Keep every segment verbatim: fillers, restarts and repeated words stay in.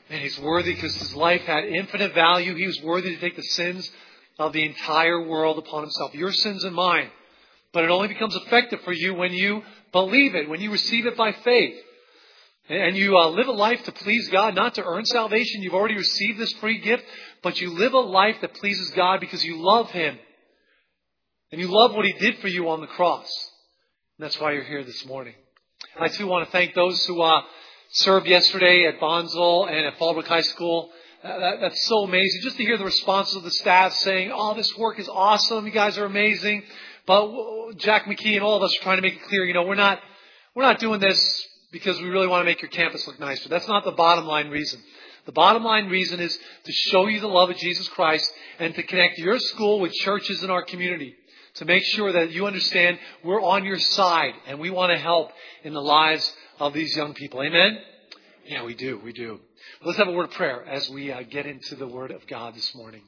And He's worthy because His life had infinite value. He was worthy to take the sins of the entire world upon Himself. Your sins and mine. But it only becomes effective for you when you believe it, when you receive it by faith. And you uh, live a life to please God, not to earn salvation. You've already received this free gift, but you live a life that pleases God because you love Him. And you love what He did for you on the cross. And that's why you're here this morning. I too want to thank those who uh, served yesterday at Bonsall and at Fallbrook High School. Uh, that, that's so amazing. Just to hear the responses of the staff saying, oh, this work is awesome. You guys are amazing. But Jack McKee and all of us are trying to make it clear, you know, we're not, we're not doing this because we really want to make your campus look nicer. That's not the bottom line reason. The bottom line reason is to show you the love of Jesus Christ and to connect your school with churches in our community. To make sure that you understand we're on your side and we want to help in the lives of these young people. Amen? Yeah, we do. We do. Let's have a word of prayer as we uh, get into the Word of God this morning.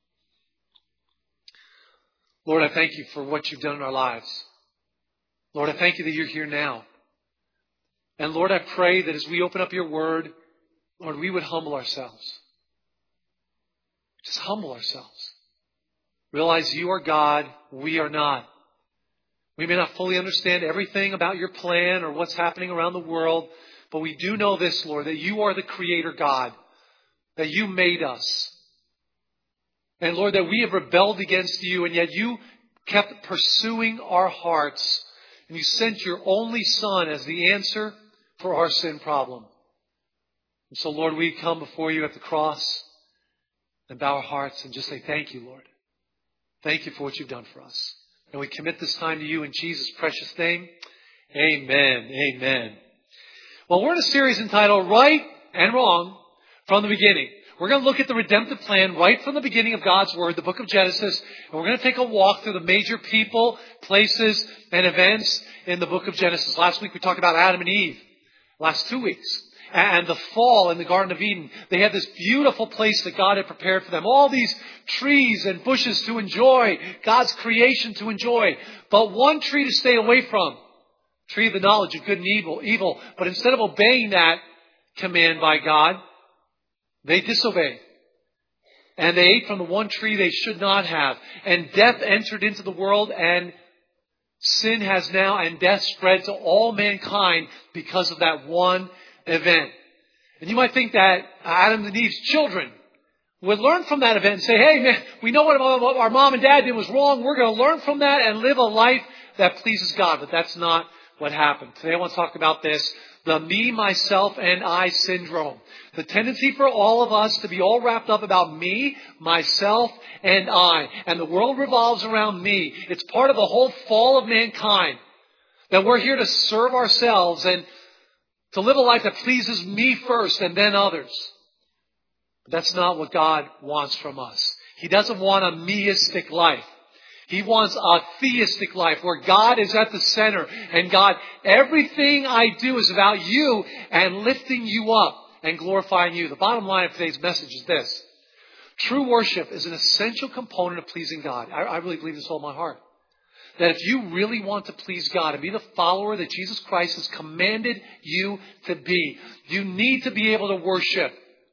Lord, I thank you for what you've done in our lives. Lord, I thank you that you're here now. And Lord, I pray that as we open up your Word, Lord, we would humble ourselves. Just humble ourselves. Realize you are God, we are not. We may not fully understand everything about your plan or what's happening around the world, but we do know this, Lord, that you are the Creator God, that you made us. And Lord, that we have rebelled against you, and yet you kept pursuing our hearts, and you sent your only Son as the answer for our sin problem. And so, Lord, we come before you at the cross and bow our hearts and just say, thank you, Lord. Thank you for what you've done for us. And we commit this time to you in Jesus' precious name. Amen. Amen. Well, we're in a series entitled Right and Wrong from the Beginning. We're going to look at the redemptive plan right from the beginning of God's Word, the book of Genesis. And we're going to take a walk through the major people, places, and events in the book of Genesis. Last week we talked about Adam and Eve. Last two weeks. And the fall in the Garden of Eden. They had this beautiful place that God had prepared for them. All these trees and bushes to enjoy. God's creation to enjoy. But one tree to stay away from. Tree of the knowledge of good and evil. evil. But instead of obeying that command by God, they disobeyed. And they ate from the one tree they should not have. And death entered into the world, and sin has now and death spread to all mankind because of that one event. And you might think that Adam and Eve's children would learn from that event and say, hey, man, we know what our mom and dad did was wrong. We're going to learn from that and live a life that pleases God. But that's not what happened. Today I want to talk about this. The me, myself, and I syndrome. The tendency for all of us to be all wrapped up about me, myself, and I. And the world revolves around me. It's part of the whole fall of mankind. That we're here to serve ourselves and to live a life that pleases me first and then others. But that's not what God wants from us. He doesn't want a meistic life. He wants a theistic life where God is at the center. And God, everything I do is about you and lifting you up and glorifying you. The bottom line of today's message is this. True worship is an essential component of pleasing God. I, I really believe this with all my heart. That if you really want to please God and be the follower that Jesus Christ has commanded you to be, you need to be able to worship.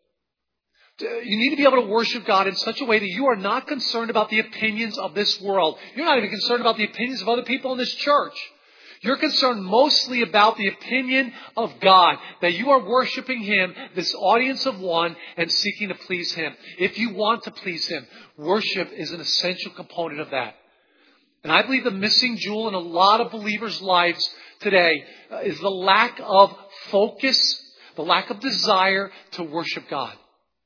You need to be able to worship God in such a way that you are not concerned about the opinions of this world. You're not even concerned about the opinions of other people in this church. You're concerned mostly about the opinion of God, that you are worshiping Him, this audience of one, and seeking to please Him. If you want to please Him, worship is an essential component of that. And I believe the missing jewel in a lot of believers' lives today is the lack of focus, the lack of desire to worship God.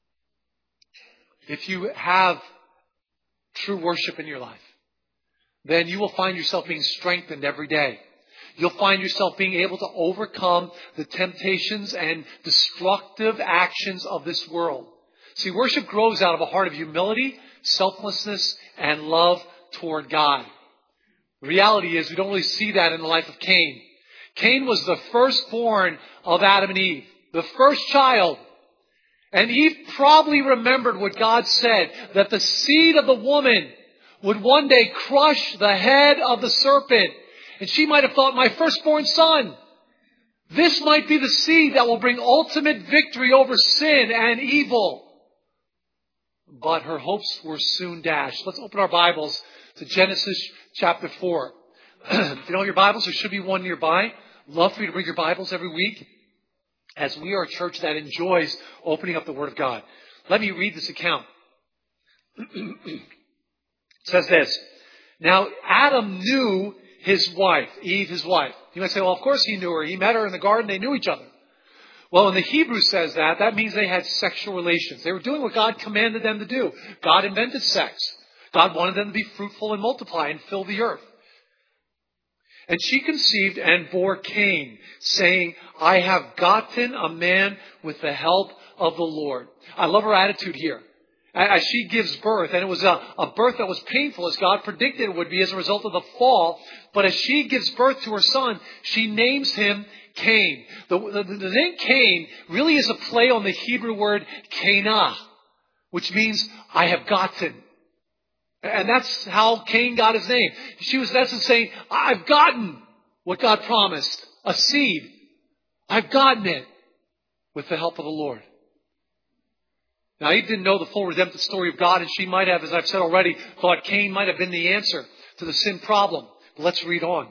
If you have true worship in your life, then you will find yourself being strengthened every day. You'll find yourself being able to overcome the temptations and destructive actions of this world. See, worship grows out of a heart of humility, selflessness, and love toward God. The reality is we don't really see that in the life of Cain. Cain was the firstborn of Adam and Eve, the first child. And Eve probably remembered what God said, that the seed of the woman would one day crush the head of the serpent. And she might have thought, my firstborn son, This might be the seed that will bring ultimate victory over sin and evil. But her hopes were soon dashed. Let's open our Bibles to Genesis chapter four. If you don't have your Bibles, there should be one nearby. Love for you to bring your Bibles every week, as we are a church that enjoys opening up the Word of God. Let me read this account. It says this. Now Adam knew his wife, Eve, his wife. You might say, well, of course he knew her. He met her in the garden. They knew each other. Well, when the Hebrew says that, that means they had sexual relations. They were doing what God commanded them to do. God invented sex. God wanted them to be fruitful and multiply and fill the earth. And she conceived and bore Cain, saying, I have gotten a man with the help of the Lord. I love her attitude here. As she gives birth, and it was a, a birth that was painful, as God predicted it would be as a result of the fall. But as she gives birth to her son, she names him Cain. The, the, the name Cain really is a play on the Hebrew word Canah, which means I have gotten. And that's how Cain got his name. She was, that's saying, I've gotten what God promised, a seed. I've gotten it with the help of the Lord. Now, Eve didn't know the full redemptive story of God, and she might have, as I've said already, thought Cain might have been the answer to the sin problem. But let's read on.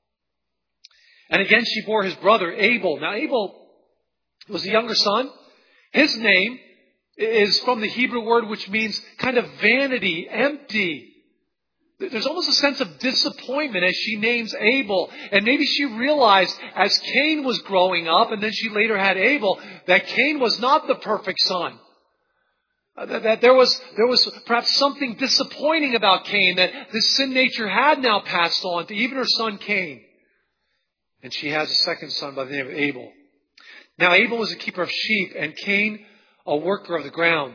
And again, she bore his brother Abel. Now, Abel was the younger son. His name is from the Hebrew word which means kind of vanity, empty. There's almost a sense of disappointment as she names Abel. And maybe she realized as Cain was growing up, and then she later had Abel, that Cain was not the perfect son. That, that there was there was perhaps something disappointing about Cain, that this sin nature had now passed on to even her son Cain. And she has a second son by the name of Abel. Now Abel was a keeper of sheep, and Cain a worker of the ground.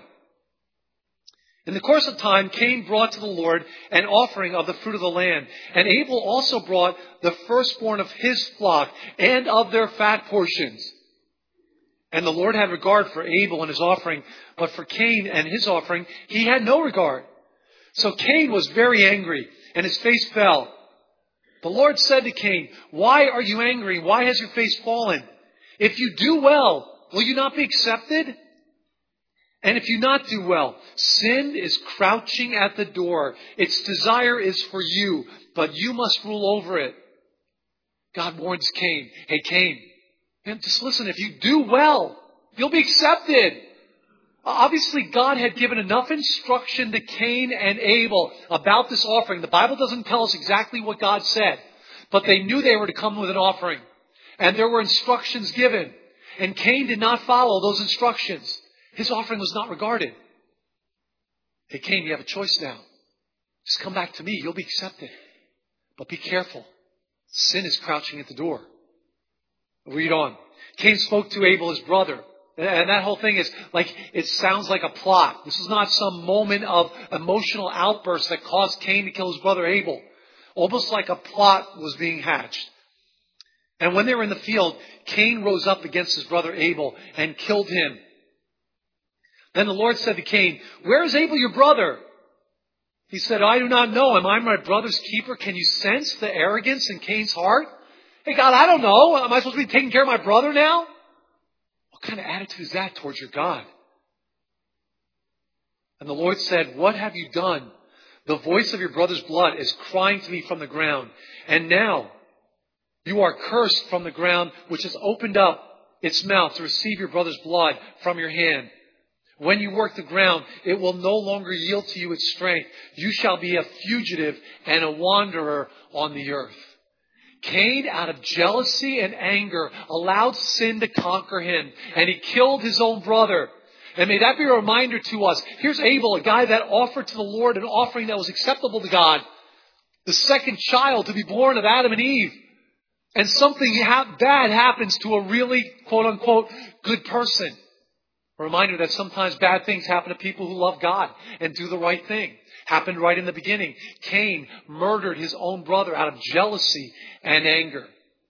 In the course of time, Cain brought to the Lord an offering of the fruit of the land. And Abel also brought the firstborn of his flock and of their fat portions. And the Lord had regard for Abel and his offering, but for Cain and his offering, he had no regard. So Cain was very angry, and his face fell. The Lord said to Cain, why are you angry? Why has your face fallen? If you do well, will you not be accepted? And if you not do well, sin is crouching at the door. Its desire is for you, but you must rule over it. God warns Cain, hey Cain, man, just listen, if you do well, you'll be accepted. Obviously, God had given enough instruction to Cain and Abel about this offering. The Bible doesn't tell us exactly what God said, but they knew they were to come with an offering. And there were instructions given. And Cain did not follow those instructions. His offering was not regarded. Hey, Cain, you have a choice now. Just come back to me. You'll be accepted. But be careful. Sin is crouching at the door. Read on. Cain spoke to Abel, his brother. And that whole thing is like, it sounds like a plot. This is not some moment of emotional outburst that caused Cain to kill his brother Abel. Almost like a plot was being hatched. And when they were in the field, Cain rose up against his brother Abel and killed him. Then the Lord said to Cain, where is Abel your brother? He said, I do not know. Am I my brother's keeper? Can you sense the arrogance in Cain's heart? Hey God, I don't know. Am I supposed to be taking care of my brother now? What kind of attitude is that towards your God? And the Lord said, what have you done? The voice of your brother's blood is crying to me from the ground. And now you are cursed from the ground, which has opened up its mouth to receive your brother's blood from your hand. When you work the ground, it will no longer yield to you its strength. You shall be a fugitive and a wanderer on the earth. Cain, out of jealousy and anger, allowed sin to conquer him, and he killed his own brother. And may that be a reminder to us. Here's Abel, a guy that offered to the Lord an offering that was acceptable to God. The second child to be born of Adam and Eve. And something ha- bad happens to a really, quote unquote, good person. A reminder that sometimes bad things happen to people who love God and do the right thing. Happened right in the beginning. Cain murdered his own brother out of jealousy and anger.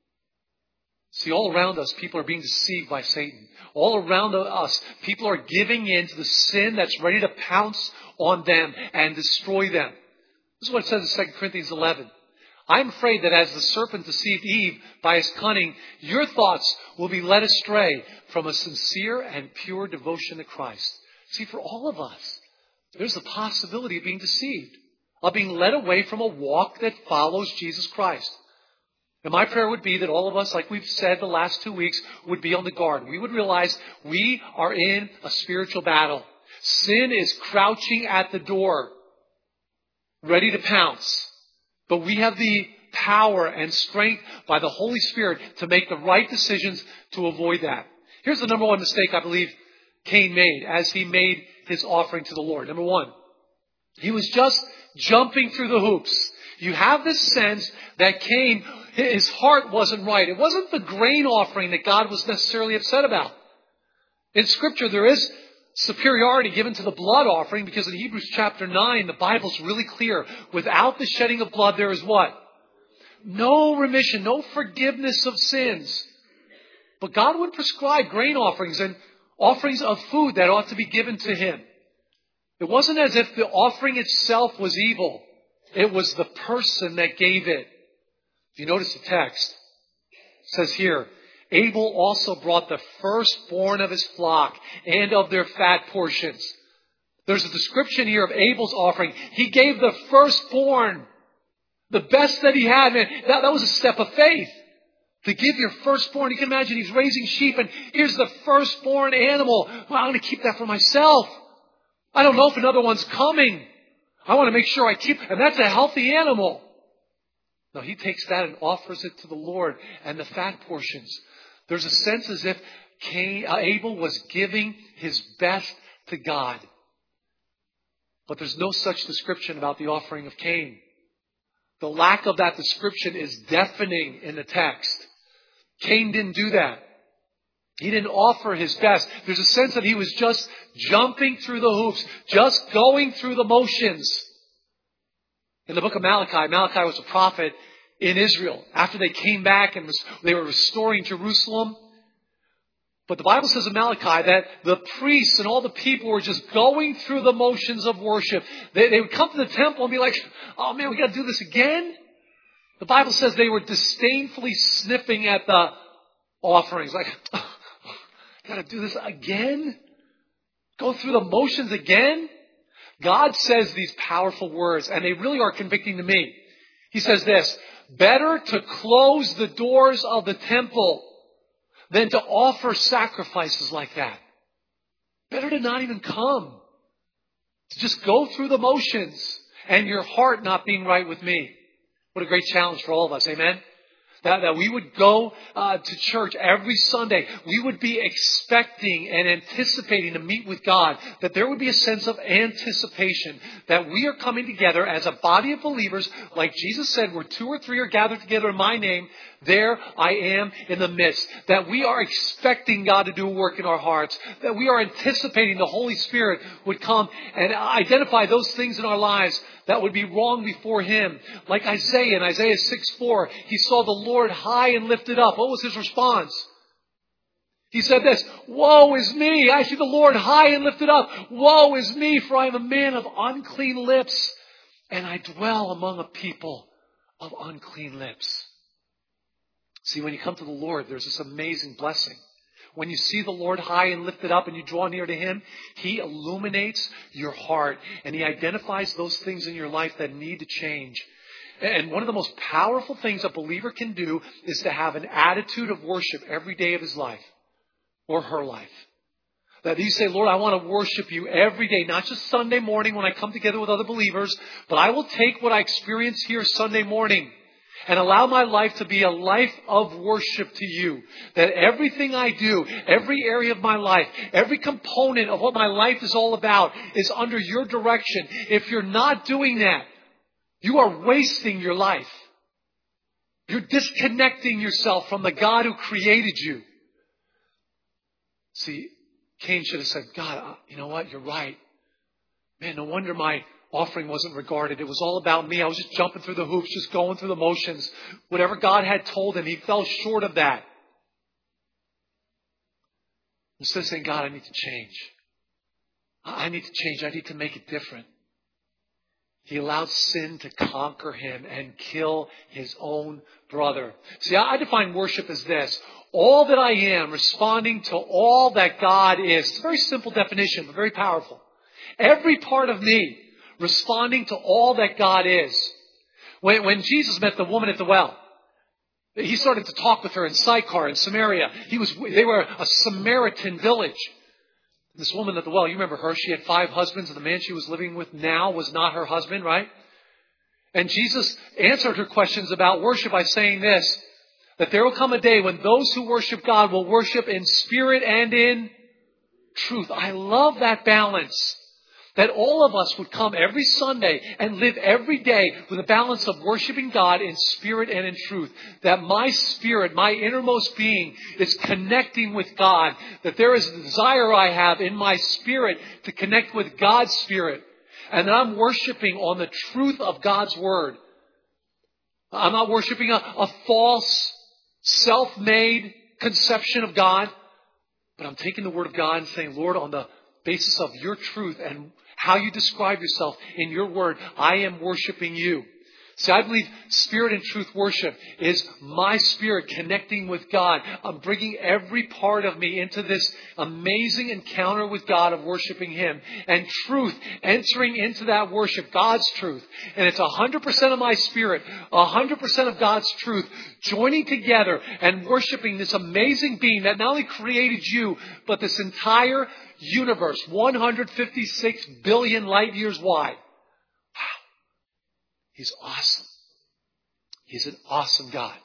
See, all around us, people are being deceived by Satan. All around us, people are giving in to the sin that's ready to pounce on them and destroy them. This is what it says in Second Corinthians eleven. I'm afraid that as the serpent deceived Eve by his cunning, your thoughts will be led astray from a sincere and pure devotion to Christ. See, for all of us, there's the possibility of being deceived, of being led away from a walk that follows Jesus Christ. And my prayer would be that all of us, like we've said the last two weeks, would be on the guard. We would realize we are in a spiritual battle. Sin is crouching at the door, ready to pounce. But we have the power and strength by the Holy Spirit to make the right decisions to avoid that. Here's the number one mistake I believe Cain made as he made his offering to the Lord. Number one, he was just jumping through the hoops. You have this sense that Cain, his heart wasn't right. It wasn't the grain offering that God was necessarily upset about. In Scripture, there is superiority given to the blood offering because in Hebrews chapter nine, the Bible's really clear. Without the shedding of blood, there is what? No remission, no forgiveness of sins. But God would prescribe grain offerings and offerings of food that ought to be given to Him. It wasn't as if the offering itself was evil. It was the person that gave it. If you notice the text, it says here, Abel also brought the firstborn of his flock and of their fat portions. There's a description here of Abel's offering. He gave the firstborn, the best that he had. Man, that, that was a step of faith. To give your firstborn. You can imagine he's raising sheep and here's the firstborn animal. Well, I'm going to keep that for myself. I don't know if another one's coming. I want to make sure I keep, and that's a healthy animal. No, he takes that and offers it to the Lord and the fat portions. There's a sense as if Cain, uh, Abel was giving his best to God. But there's no such description about the offering of Cain. The lack of that description is deafening in the text. Cain didn't do that. He didn't offer his best. There's a sense that he was just jumping through the hoops, just going through the motions. In the book of Malachi, Malachi was a prophet in Israel after they came back and they were restoring Jerusalem. But the Bible says in Malachi that the priests and all the people were just going through the motions of worship. They, they would come to the temple and be like, oh man, we got to do this again? The Bible says they were disdainfully sniffing at the offerings. Like, oh, got to do this again? Go through the motions again? God says these powerful words, and they really are convicting to me. He says this, better to close the doors of the temple than to offer sacrifices like that. Better to not even come. To just go through the motions and your heart not being right with me. What a great challenge for all of us. Amen? That, that we would go uh, to church every Sunday. We would be expecting and anticipating to meet with God. That there would be a sense of anticipation. That we are coming together as a body of believers. Like Jesus said, where two or three are gathered together in my name, there I am in the midst. That we are expecting God to do a work in our hearts. That we are anticipating the Holy Spirit would come and identify those things in our lives that would be wrong before Him. Like Isaiah in Isaiah six four, he saw the Lord high and lifted up. What was his response? He said this, woe is me. I see the Lord high and lifted up. Woe is me, for I am a man of unclean lips, and I dwell among a people of unclean lips. See, when you come to the Lord, there's this amazing blessing. When you see the Lord high and lifted up and you draw near to Him, He illuminates your heart and He identifies those things in your life that need to change. And one of the most powerful things a believer can do is to have an attitude of worship every day of his life or her life. That you say, Lord, I want to worship You every day, not just Sunday morning when I come together with other believers, but I will take what I experience here Sunday morning and allow my life to be a life of worship to You. That everything I do, every area of my life, every component of what my life is all about is under Your direction. If you're not doing that, you are wasting your life. You're disconnecting yourself from the God who created you. See, Cain should have said, God, you know what? You're right. Man, no wonder my offering wasn't regarded. It was all about me. I was just jumping through the hoops, just going through the motions. Whatever God had told him, he fell short of that. Instead of saying, God, I need to change. I need to change. I need to make it different. He allowed sin to conquer him and kill his own brother. See, I define worship as this. All that I am, responding to all that God is. It's a very simple definition, but very powerful. Every part of me responding to all that God is. When, when Jesus met the woman at the well, he started to talk with her in Sychar in Samaria. He was, they were a Samaritan village. This woman at the well, you remember her. She had five husbands, and the man she was living with now was not her husband, right? And Jesus answered her questions about worship by saying this, that there will come a day when those who worship God will worship in spirit and in truth. I love that balance. That all of us would come every Sunday and live every day with a balance of worshiping God in spirit and in truth. That my spirit, my innermost being is connecting with God. That there is a desire I have in my spirit to connect with God's spirit. And that I'm worshiping on the truth of God's word. I'm not worshiping a, a false, self-made conception of God. But I'm taking the word of God and saying, Lord, on the basis of your truth and how you describe yourself in your word, I am worshiping you. See, I believe spirit and truth worship is my spirit connecting with God. I'm bringing every part of me into this amazing encounter with God of worshiping Him. And truth, entering into that worship, God's truth. And it's one hundred percent of my spirit, one hundred percent of God's truth, joining together and worshiping this amazing being that not only created you, but this entire universe, one hundred fifty-six billion light years wide. He's awesome. He's an awesome God.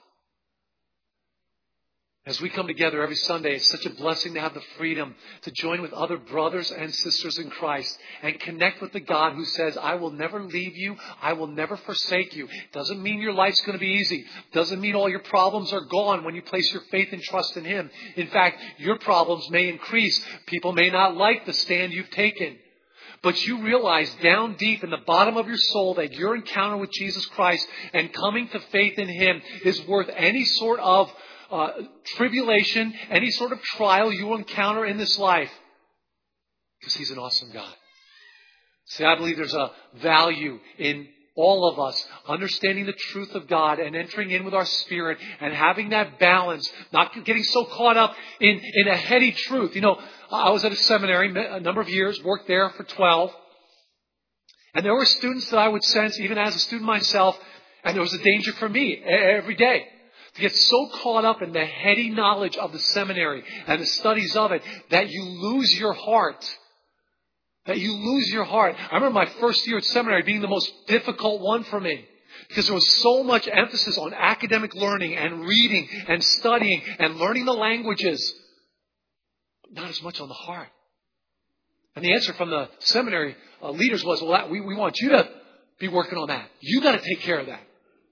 As we come together every Sunday, it's such a blessing to have the freedom to join with other brothers and sisters in Christ and connect with the God who says, I will never leave you. I will never forsake you. Doesn't mean your life's going to be easy. Doesn't mean all your problems are gone when you place your faith and trust in Him. In fact, your problems may increase. People may not like the stand you've taken. But you realize down deep in the bottom of your soul that your encounter with Jesus Christ and coming to faith in Him is worth any sort of uh, tribulation, any sort of trial you will encounter in this life. Because He's an awesome God. See, I believe there's a value in all of us understanding the truth of God and entering in with our spirit and having that balance, not getting so caught up in, in a heady truth. You know, I was at a seminary a number of years, worked there for twelve. And there were students that I would sense, even as a student myself, and there was a danger for me every day to get so caught up in the heady knowledge of the seminary and the studies of it that you lose your heart. That you lose your heart. I remember my first year at seminary being the most difficult one for me. Because there was so much emphasis on academic learning and reading and studying and learning the languages. But not as much on the heart. And the answer from the seminary uh, leaders was, well, that, we, we want you to be working on that. You got to take care of that.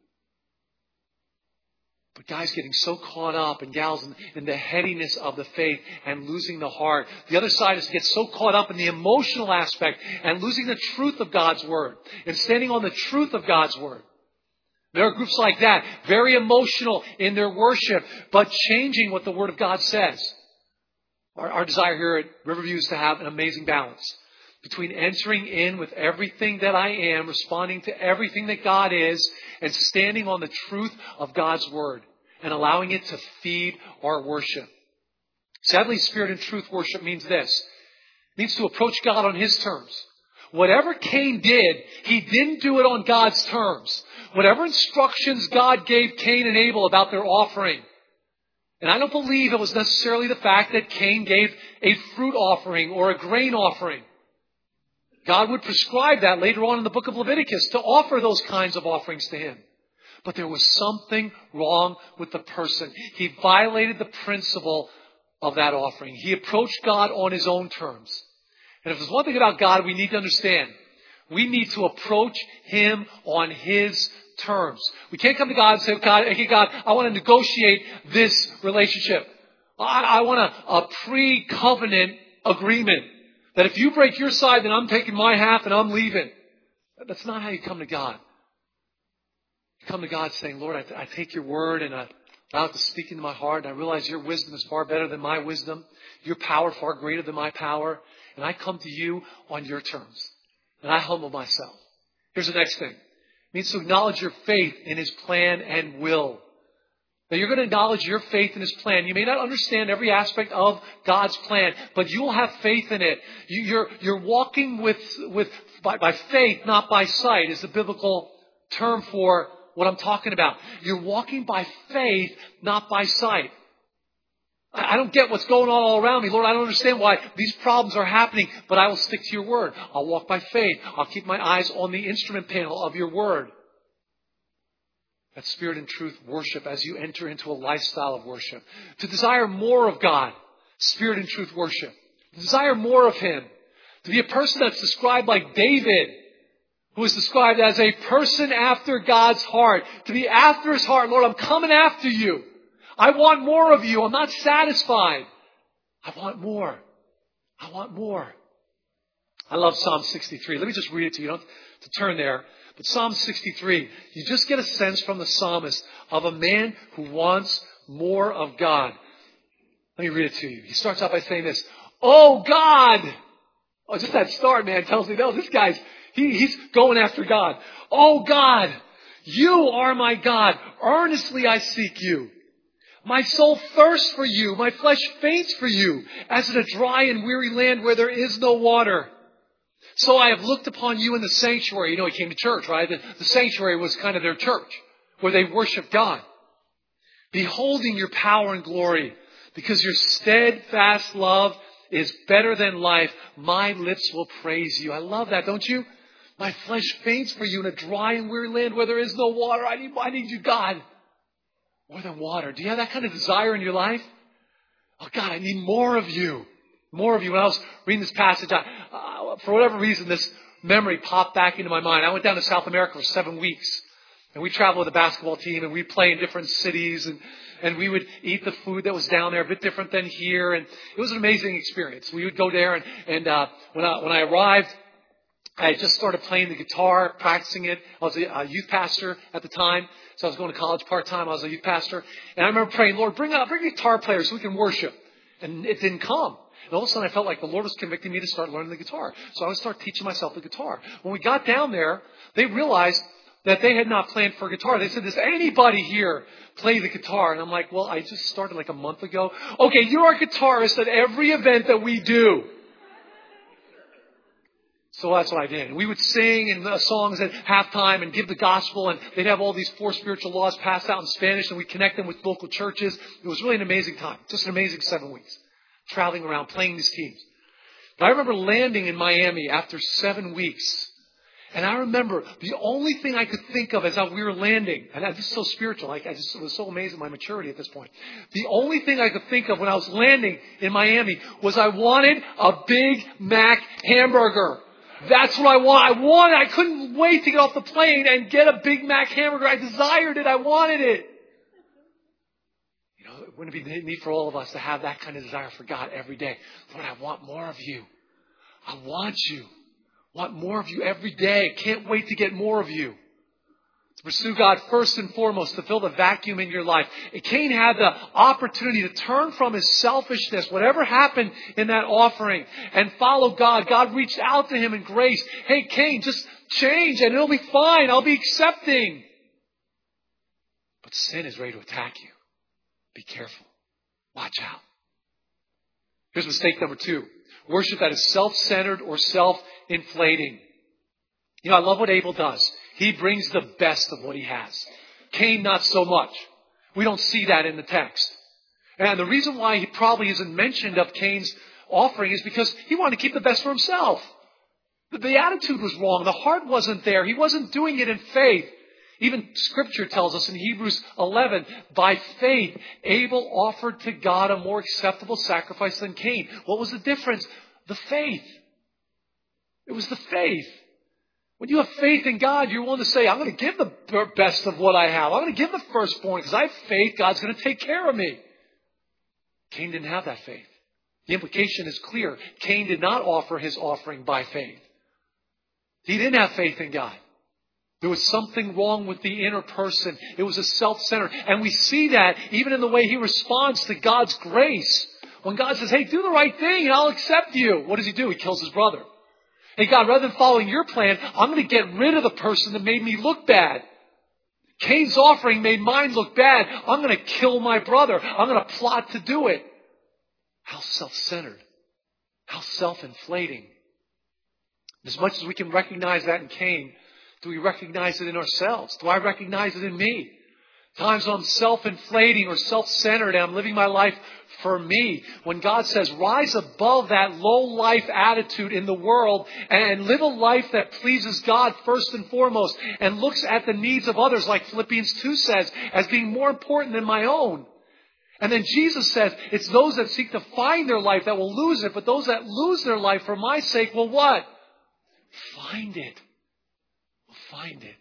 But guys getting so caught up and gals in, in the headiness of the faith and losing the heart. The other side is to get so caught up in the emotional aspect and losing the truth of God's word and standing on the truth of God's word. There are groups like that, very emotional in their worship, but changing what the word of God says. Our, our desire here at Riverview is to have an amazing balance between entering in with everything that I am, responding to everything that God is, and standing on the truth of God's word and allowing it to feed our worship. Sadly, spirit and truth worship means this. It means to approach God on His terms. Whatever Cain did, he didn't do it on God's terms. Whatever instructions God gave Cain and Abel about their offering. And I don't believe it was necessarily the fact that Cain gave a fruit offering or a grain offering. God would prescribe that later on in the book of Leviticus to offer those kinds of offerings to Him. But there was something wrong with the person. He violated the principle of that offering. He approached God on His own terms. And if there's one thing about God we need to understand, we need to approach Him on His terms. We can't come to God and say, God, okay, God, I want to negotiate this relationship. I, I want a, a pre-covenant agreement. That if you break your side, then I'm taking my half and I'm leaving. That's not how you come to God. You come to God saying, Lord, I, I take your word and I allow it to speak into my heart. And I realize your wisdom is far better than my wisdom. Your power far greater than my power. And I come to you on your terms. And I humble myself. Here's the next thing. It means to acknowledge your faith in His plan and will. Now, you're going to acknowledge your faith in His plan. You may not understand every aspect of God's plan, but you will have faith in it. You, you're, you're walking with, with, by, by faith, not by sight, is the biblical term for what I'm talking about. You're walking by faith, not by sight. I don't get what's going on all around me. Lord, I don't understand why these problems are happening, but I will stick to your word. I'll walk by faith. I'll keep my eyes on the instrument panel of your word. That spirit and truth worship as you enter into a lifestyle of worship. To desire more of God, spirit and truth worship. To desire more of Him. To be a person that's described like David, who is described as a person after God's heart. To be after His heart. Lord, I'm coming after you. I want more of you. I'm not satisfied. I want more. I want more. I love Psalm sixty-three. Let me just read it to you. You don't have to turn there. But Psalm sixty-three, you just get a sense from the psalmist of a man who wants more of God. Let me read it to you. He starts out by saying this. Oh God! Oh, just that start, man, tells me, no, this guy's, he, he's going after God. Oh God! You are my God. Earnestly I seek you. My soul thirsts for you. My flesh faints for you, as in a dry and weary land where there is no water. So I have looked upon you in the sanctuary. You know, he came to church, right? The, the sanctuary was kind of their church, where they worshiped God. Beholding your power and glory, because your steadfast love is better than life. My lips will praise you. I love that, don't you? My flesh faints for you in a dry and weary land where there is no water. I need, I need you, God. More than water. Do you have that kind of desire in your life? Oh, God, I need more of you. More of you. When I was reading this passage, I, uh, for whatever reason, this memory popped back into my mind. I went down to South America for seven weeks. And we traveled with a basketball team. And we'd play in different cities. And, and we would eat the food that was down there, a bit different than here. And it was an amazing experience. We would go there. And, and uh, when, I, when I arrived, I had just started playing the guitar, practicing it. I was a, a youth pastor at the time. So I was going to college part-time. I was a youth pastor. And I remember praying, Lord, bring out, bring a guitar player so we can worship. And it didn't come. And all of a sudden I felt like the Lord was convicting me to start learning the guitar. So I would start teaching myself the guitar. When we got down there, they realized that they had not planned for guitar. They said, does anybody here play the guitar? And I'm like, well, I just started like a month ago. Okay, you're our guitarist at every event that we do. So that's what I did. And we would sing and uh, songs at halftime and give the gospel. And they'd have all these four spiritual laws passed out in Spanish. And we'd connect them with local churches. It was really an amazing time. Just an amazing seven weeks. Traveling around, playing these teams. But I remember landing in Miami after seven weeks. And I remember the only thing I could think of as we were landing. And this is so spiritual. Like, I just, it was so amazing my maturity at this point. The only thing I could think of when I was landing in Miami was I wanted a Big Mac hamburger. That's what I want. I wanted. I couldn't wait to get off the plane and get a Big Mac hamburger. I desired it. I wanted it. You know, wouldn't it be neat for all of us to have that kind of desire for God every day? Lord, I want more of you. I want you. I want more of you every day. Can't wait to get more of you. To pursue God first and foremost, to fill the vacuum in your life. And Cain had the opportunity to turn from his selfishness, whatever happened in that offering, and follow God. God reached out to him in grace. Hey, Cain, just change and it'll be fine. I'll be accepting. But sin is ready to attack you. Be careful. Watch out. Here's mistake number two. Worship that is self-centered or self-inflating. You know, I love what Abel does. He brings the best of what he has. Cain, not so much. We don't see that in the text. And the reason why he probably isn't mentioned of Cain's offering is because he wanted to keep the best for himself. The attitude was wrong. The heart wasn't there. He wasn't doing it in faith. Even Scripture tells us in Hebrews eleven, by faith, Abel offered to God a more acceptable sacrifice than Cain. What was the difference? The faith. It was the faith. When you have faith in God, you're willing to say, I'm going to give the best of what I have. I'm going to give the firstborn because I have faith God's going to take care of me. Cain didn't have that faith. The implication is clear. Cain did not offer his offering by faith. He didn't have faith in God. There was something wrong with the inner person. It was a self-centered. And we see that even in the way he responds to God's grace. When God says, hey, do the right thing and I'll accept you. What does he do? He kills his brother. Hey, God, rather than following your plan, I'm going to get rid of the person that made me look bad. Cain's offering made mine look bad. I'm going to kill my brother. I'm going to plot to do it. How self-centered. How self-inflating. As much as we can recognize that in Cain, do we recognize it in ourselves? Do I recognize it in me? Times when I'm self-inflating or self-centered and I'm living my life for me. When God says, rise above that low-life attitude in the world and live a life that pleases God first and foremost and looks at the needs of others, like Philippians two says, as being more important than my own. And then Jesus says, it's those that seek to find their life that will lose it, but those that lose their life for my sake will what? Find it. Will find it.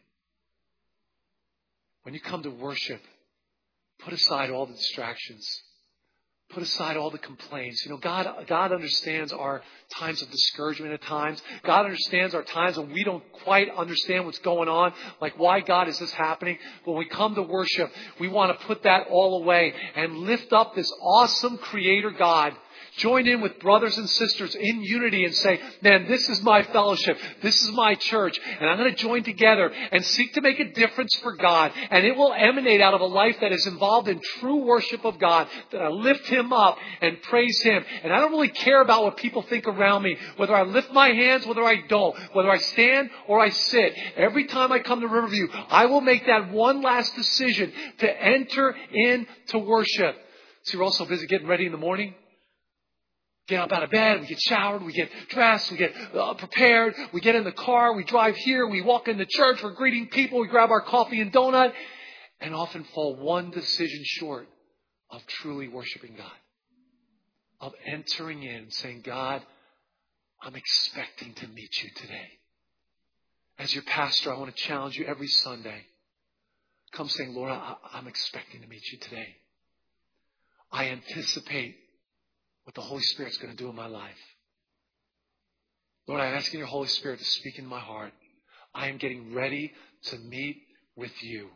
When you come to worship, put aside all the distractions. Put aside all the complaints. You know, God, God understands our times of discouragement at times. God understands our times when we don't quite understand what's going on. Like, why, God, is this happening? When we come to worship, we want to put that all away and lift up this awesome Creator God. Join in with brothers and sisters in unity and say, man, this is my fellowship. This is my church. And I'm going to join together and seek to make a difference for God. And it will emanate out of a life that is involved in true worship of God. That I lift Him up and praise Him. And I don't really care about what people think around me. Whether I lift my hands, whether I don't. Whether I stand or I sit. Every time I come to Riverview, I will make that one last decision to enter into worship. So you're also busy getting ready in the morning. Get up out of bed, we get showered, we get dressed, we get uh, prepared, we get in the car, we drive here, we walk into church, we're greeting people, we grab our coffee and donut, and often fall one decision short of truly worshiping God. Of entering in and saying, God, I'm expecting to meet you today. As your pastor, I want to challenge you every Sunday. Come saying, Lord, I, I'm expecting to meet you today. I anticipate what the Holy Spirit's going to do in my life. Lord, I'm asking your Holy Spirit to speak in my heart. I am getting ready to meet with you.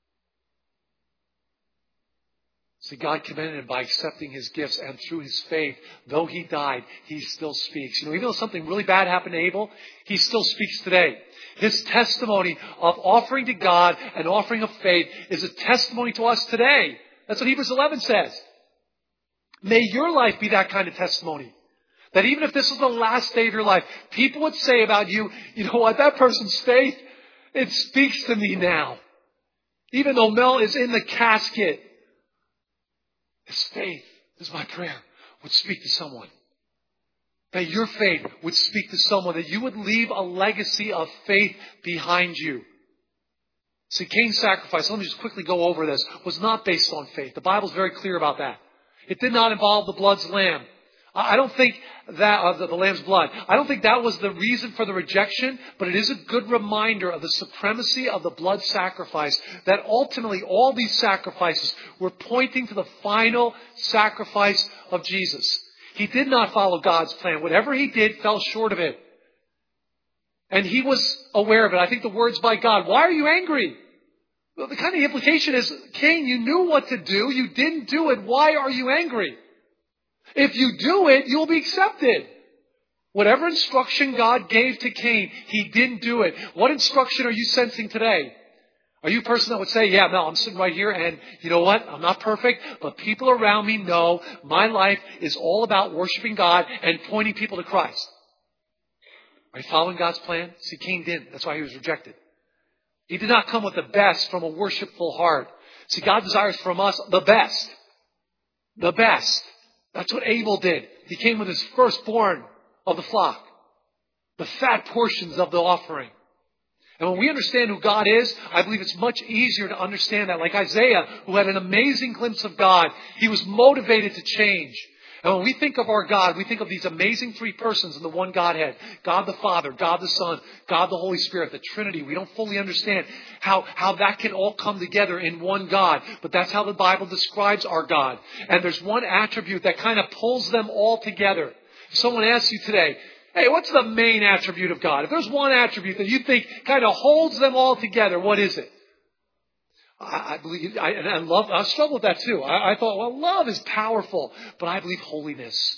See, God commended him by accepting his gifts, and through his faith, though he died, he still speaks. You know, even though something really bad happened to Abel, he still speaks today. His testimony of offering to God and offering of faith is a testimony to us today. That's what Hebrews eleven says. May your life be that kind of testimony. That even if this is the last day of your life, people would say about you, you know what, that person's faith, it speaks to me now. Even though Mel is in the casket, his faith, this is my prayer, would speak to someone. That your faith would speak to someone. That you would leave a legacy of faith behind you. See, Cain's sacrifice, let me just quickly go over this, was not based on faith. The Bible's very clear about that. It did not involve the blood's lamb. I don't think that, uh, the, the lamb's blood, I don't think that was the reason for the rejection, but it is a good reminder of the supremacy of the blood sacrifice, that ultimately all these sacrifices were pointing to the final sacrifice of Jesus. He did not follow God's plan. Whatever he did fell short of it. And he was aware of it. I think the words by God, why are you angry? Well, the kind of implication is, Cain, you knew what to do. You didn't do it. Why are you angry? If you do it, you'll be accepted. Whatever instruction God gave to Cain, he didn't do it. What instruction are you sensing today? Are you a person that would say, yeah, no, I'm sitting right here and you know what? I'm not perfect, but people around me know my life is all about worshiping God and pointing people to Christ. Are you following God's plan? See, Cain didn't. That's why he was rejected. He did not come with the best from a worshipful heart. See, God desires from us the best. The best. That's what Abel did. He came with his firstborn of the flock. The fat portions of the offering. And when we understand who God is, I believe it's much easier to understand that. Like Isaiah, who had an amazing glimpse of God, he was motivated to change. And when we think of our God, we think of these amazing three persons in the one Godhead. God the Father, God the Son, God the Holy Spirit, the Trinity. We don't fully understand how, how that can all come together in one God. But that's how the Bible describes our God. And there's one attribute that kind of pulls them all together. If someone asks you today, hey, what's the main attribute of God? If there's one attribute that you think kind of holds them all together, what is it? I, I believe, I, and I love, I struggle with that too. I, I thought, well, love is powerful, but I believe holiness.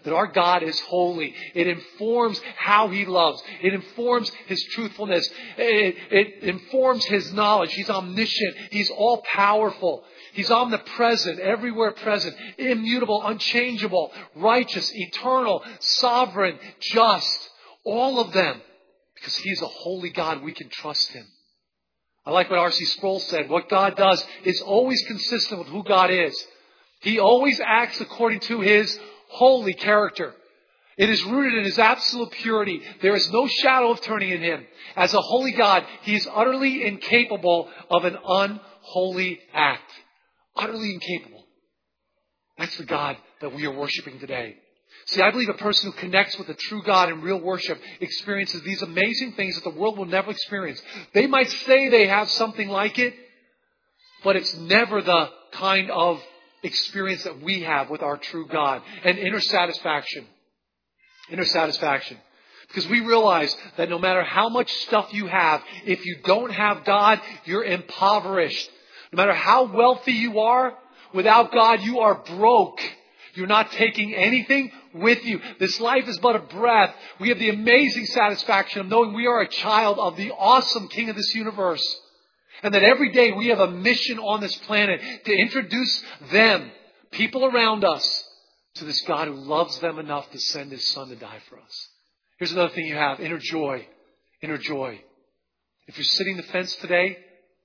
that our God is holy. It informs how He loves. It informs His truthfulness. It, it informs His knowledge. He's omniscient. He's all-powerful. He's omnipresent, everywhere present, immutable, unchangeable, righteous, eternal, sovereign, just. All of them. Because He's a holy God, we can trust Him. I like what R C Sproul said. What God does is always consistent with who God is. He always acts according to His holy character. It is rooted in His absolute purity. There is no shadow of turning in Him. As a holy God, He is utterly incapable of an unholy act. Utterly incapable. That's the God that we are worshiping today. See, I believe a person who connects with the true God in real worship experiences these amazing things that the world will never experience. They might say they have something like it, but it's never the kind of experience that we have with our true God. And inner satisfaction. Inner satisfaction. Because we realize that no matter how much stuff you have, if you don't have God, you're impoverished. No matter how wealthy you are, without God, you are broke. You're not taking anything with you. This life is but a breath. We have the amazing satisfaction of knowing we are a child of the awesome King of this universe. And that every day we have a mission on this planet to introduce them, people around us, to this God who loves them enough to send His Son to die for us. Here's another thing you have. Inner joy. Inner joy. If you're sitting the fence today,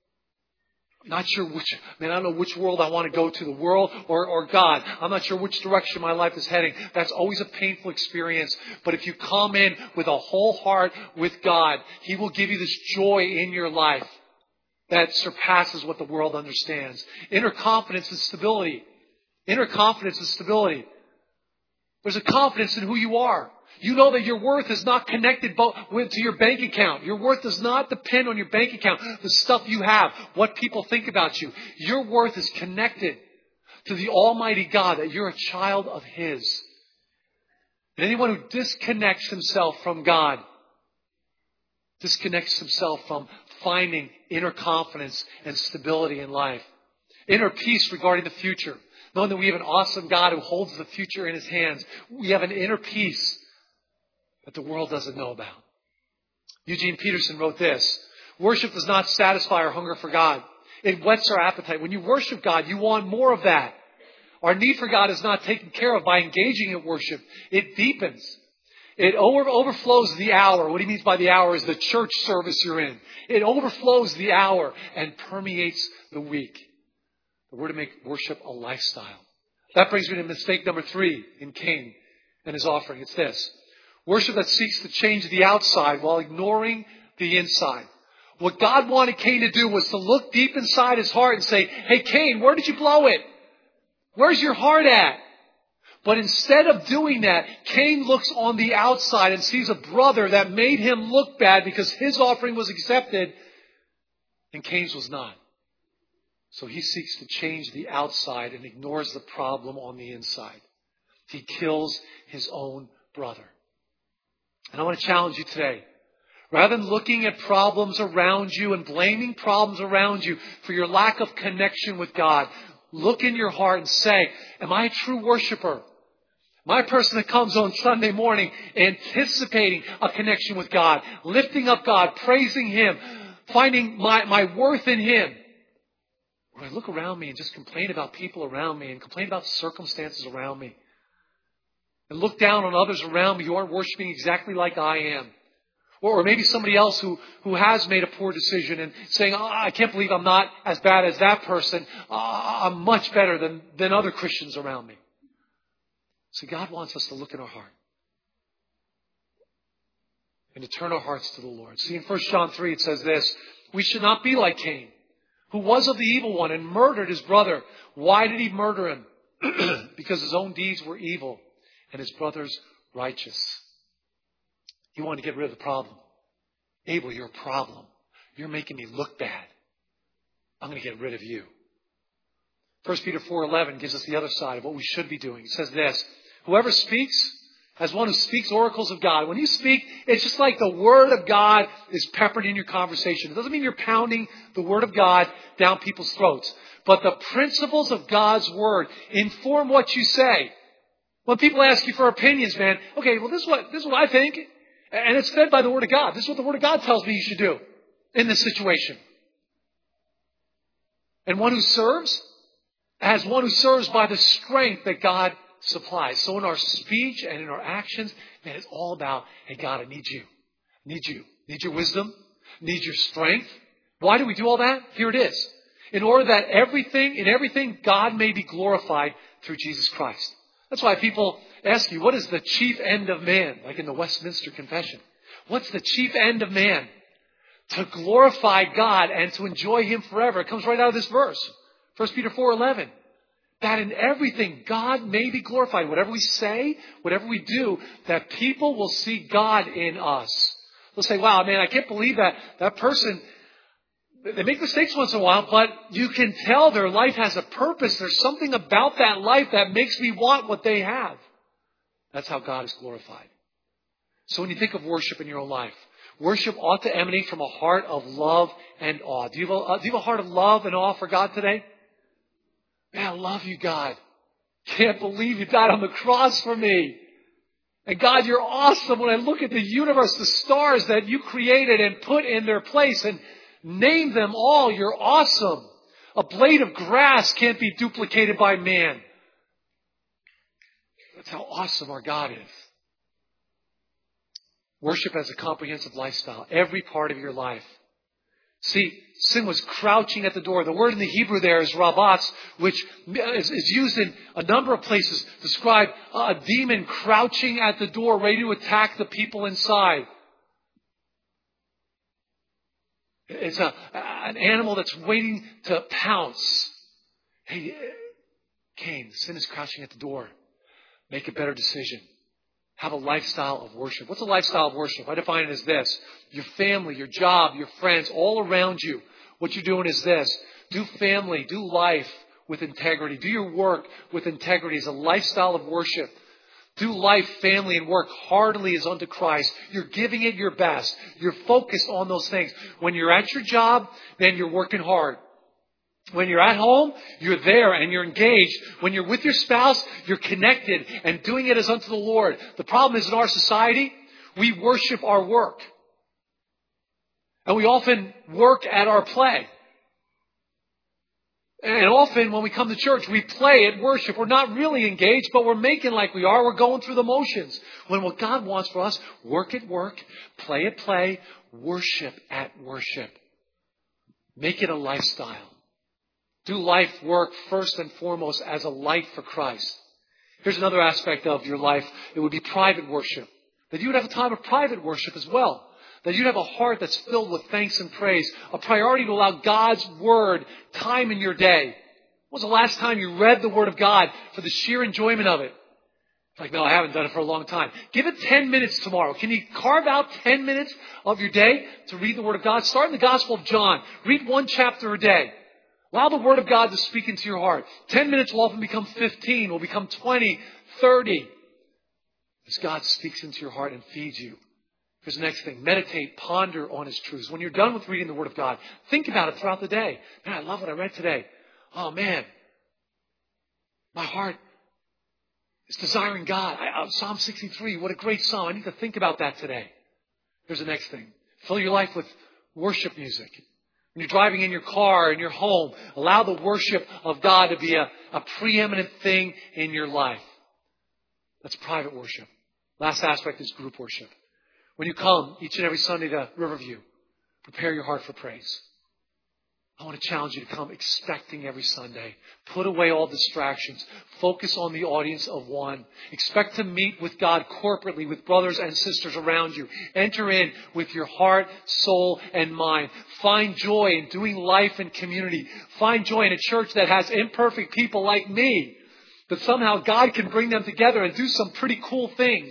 not sure which, man, I don't know which world I want to go to, the world or, or God. I'm not sure which direction my life is heading. That's always a painful experience. But if you come in with a whole heart with God, He will give you this joy in your life that surpasses what the world understands. Inner confidence and stability. Inner confidence and stability. There's a confidence in who you are. You know that your worth is not connected to your bank account. Your worth does not depend on your bank account, the stuff you have, what people think about you. Your worth is connected to the Almighty God, that you're a child of His. And anyone who disconnects himself from God, disconnects himself from finding inner confidence and stability in life. Inner peace regarding the future. Knowing that we have an awesome God who holds the future in His hands. We have an inner peace that the world doesn't know about. Eugene Peterson wrote this: worship does not satisfy our hunger for God. It whets our appetite. When you worship God, you want more of that. Our need for God is not taken care of by engaging in worship. It deepens. It over, overflows the hour. What he means by the hour is the church service you're in. It overflows the hour and permeates the week. We're to make worship a lifestyle. That brings me to mistake number three in Cain and his offering. It's this: worship that seeks to change the outside while ignoring the inside. What God wanted Cain to do was to look deep inside his heart and say, hey, Cain, where did you blow it? Where's your heart at? But instead of doing that, Cain looks on the outside and sees a brother that made him look bad because his offering was accepted and Cain's was not. So he seeks to change the outside and ignores the problem on the inside. He kills his own brother. And I want to challenge you today. Rather than looking at problems around you and blaming problems around you for your lack of connection with God, look in your heart and say, am I a true worshiper? Am I a person that comes on Sunday morning anticipating a connection with God, lifting up God, praising Him, finding my, my worth in Him? Or I look around me and just complain about people around me and complain about circumstances around me and look down on others around me who aren't worshiping exactly like I am. Or maybe somebody else who, who has made a poor decision and saying, oh, I can't believe I'm not as bad as that person. Oh, I'm much better than, than other Christians around me. So God wants us to look in our heart and to turn our hearts to the Lord. See, in First John three it says this: we should not be like Cain, who was of the evil one and murdered his brother. Why did he murder him? Because his own deeds were evil and his brother's righteous. He wanted to get rid of the problem. Abel, you're a problem. You're making me look bad. I'm going to get rid of you. First Peter four eleven gives us the other side of what we should be doing. It says this: whoever speaks as one who speaks oracles of God. When you speak, it's just like the Word of God is peppered in your conversation. It doesn't mean you're pounding the Word of God down people's throats. But the principles of God's Word inform what you say. When people ask you for opinions, man, okay, well, this is what, this is what I think. And it's fed by the Word of God. This is what the Word of God tells me you should do in this situation. And one who serves as one who serves by the strength that God supplies. So in our speech and in our actions, man, it's all about, hey, God, I need you. Need you. Need your wisdom. Need your strength. Why do we do all that? Here it is. In order that everything, in everything, God may be glorified through Jesus Christ. That's why people ask you, what is the chief end of man? Like in the Westminster Confession. What's the chief end of man? To glorify God and to enjoy Him forever. It comes right out of this verse. First Peter four eleven. That in everything God may be glorified. Whatever we say, whatever we do, that people will see God in us. They'll say, wow, man, I can't believe that that person, they make mistakes once in a while, but you can tell their life has a purpose. There's something about that life that makes me want what they have. That's how God is glorified. So when you think of worship in your own life, worship ought to emanate from a heart of love and awe. Do you have a, do you have a heart of love and awe for God today? Man, I love you, God. Can't believe you died on the cross for me. And God, you're awesome. When I look at the universe, the stars that you created and put in their place and name them all, you're awesome. A blade of grass can't be duplicated by man. That's how awesome our God is. Worship as a comprehensive lifestyle. Every part of your life. See, sin was crouching at the door. The word in the Hebrew there is rabatz, which is, is used in a number of places to describe a demon crouching at the door, ready to attack the people inside. It's a, an animal that's waiting to pounce. Hey, Cain, sin is crouching at the door. Make a better decision. Have a lifestyle of worship. What's a lifestyle of worship? I define it as this. Your family, your job, your friends, all around you. What you're doing is this. Do family, do life with integrity. Do your work with integrity as a lifestyle of worship. Do life, family, and work heartily as unto Christ. You're giving it your best. You're focused on those things. When you're at your job, then you're working hard. When you're at home, you're there and you're engaged. When you're with your spouse, you're connected and doing it as unto the Lord. The problem is in our society, we worship our work. And we often work at our play. And often when we come to church, we play at worship. We're not really engaged, but we're making like we are. We're going through the motions. When what God wants for us, work at work, play at play, worship at worship. Make it a lifestyle. Do life work first and foremost as a life for Christ. Here's another aspect of your life. It would be private worship. That you would have a time of private worship as well. That you'd have a heart that's filled with thanks and praise. A priority to allow God's Word time in your day. When was the last time you read the Word of God for the sheer enjoyment of it? Like, no, I haven't done it for a long time. Give it ten minutes tomorrow. Can you carve out ten minutes of your day to read the Word of God? Start in the Gospel of John. Read one chapter a day. Allow the Word of God to speak into your heart. Ten minutes will often become fifteen, will become twenty, thirty. As God speaks into your heart and feeds you. Here's the next thing. Meditate, ponder on His truths. When you're done with reading the Word of God, think about it throughout the day. Man, I love what I read today. Oh, man. My heart is desiring God. I, uh, Psalm sixty-three, what a great psalm. I need to think about that today. Here's the next thing. Fill your life with worship music. When you're driving in your car, in your home, allow the worship of God to be a, a preeminent thing in your life. That's private worship. Last aspect is group worship. When you come each and every Sunday to Riverview, prepare your heart for praise. I want to challenge you to come expecting every Sunday. Put away all distractions. Focus on the audience of one. Expect to meet with God corporately with brothers and sisters around you. Enter in with your heart, soul, and mind. Find joy in doing life in community. Find joy in a church that has imperfect people like me. But somehow God can bring them together and do some pretty cool things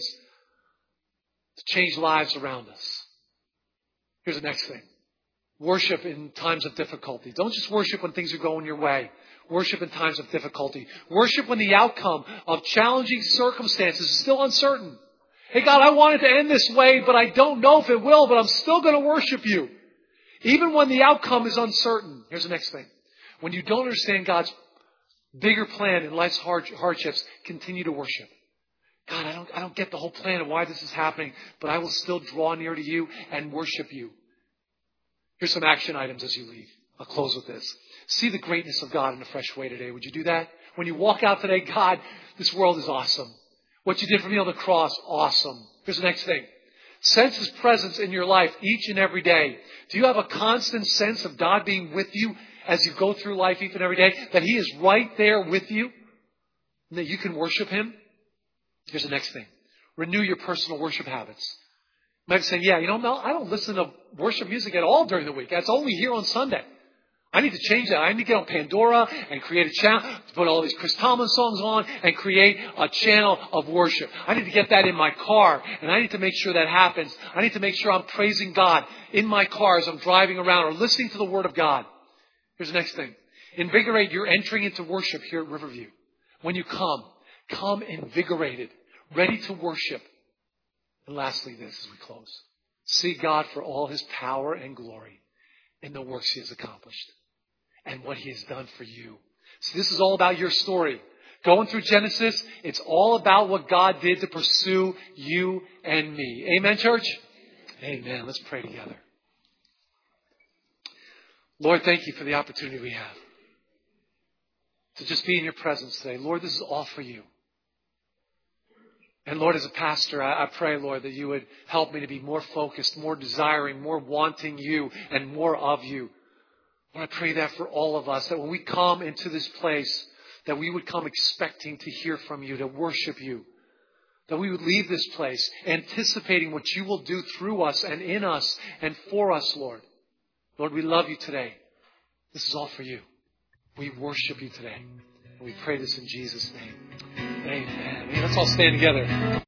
to change lives around us. Here's the next thing. Worship in times of difficulty. Don't just worship when things are going your way. Worship in times of difficulty. Worship when the outcome of challenging circumstances is still uncertain. Hey God, I want it to end this way, but I don't know if it will, but I'm still going to worship you. Even when the outcome is uncertain. Here's the next thing. When you don't understand God's bigger plan in life's hardships, continue to worship. God, I don't, I don't get the whole plan of why this is happening, but I will still draw near to you and worship you. Here's some action items as you leave. I'll close with this. See the greatness of God in a fresh way today. Would you do that? When you walk out today, God, this world is awesome. What you did for me on the cross, awesome. Here's the next thing. Sense His presence in your life each and every day. Do you have a constant sense of God being with you as you go through life each and every day? That He is right there with you? And that you can worship Him? Here's the next thing. Renew your personal worship habits. You might be saying, yeah, you know, Mel, I don't listen to worship music at all during the week. That's only here on Sunday. I need to change that. I need to get on Pandora and create a channel, to put all these Chris Tomlin songs on and create a channel of worship. I need to get that in my car, and I need to make sure that happens. I need to make sure I'm praising God in my car as I'm driving around or listening to the Word of God. Here's the next thing. Invigorate your entering into worship here at Riverview. When you come, come invigorated, ready to worship. And lastly, this as we close. See God for all His power and glory in the works He has accomplished and what He has done for you. So this is all about your story. Going through Genesis, it's all about what God did to pursue you and me. Amen, church? Amen. Let's pray together. Lord, thank you for the opportunity we have to just be in your presence today. Lord, this is all for you. And Lord, as a pastor, I, I pray, Lord, that you would help me to be more focused, more desiring, more wanting you and more of you. Lord, I pray that for all of us, that when we come into this place, that we would come expecting to hear from you, to worship you. That we would leave this place anticipating what you will do through us and in us and for us, Lord. Lord, we love you today. This is all for you. We worship you today. And we pray this in Jesus' name. Amen. Let's all stand together.